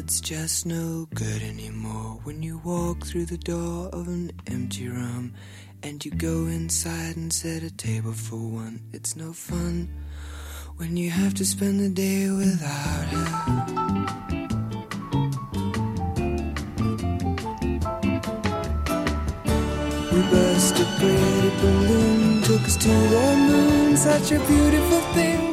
it's just no good anymore when you walk through the door of an empty room and you go inside and set a table for one. It's no fun when you have to spend the day without her. We burst a pretty balloon, took us to the moon, such a beautiful thing.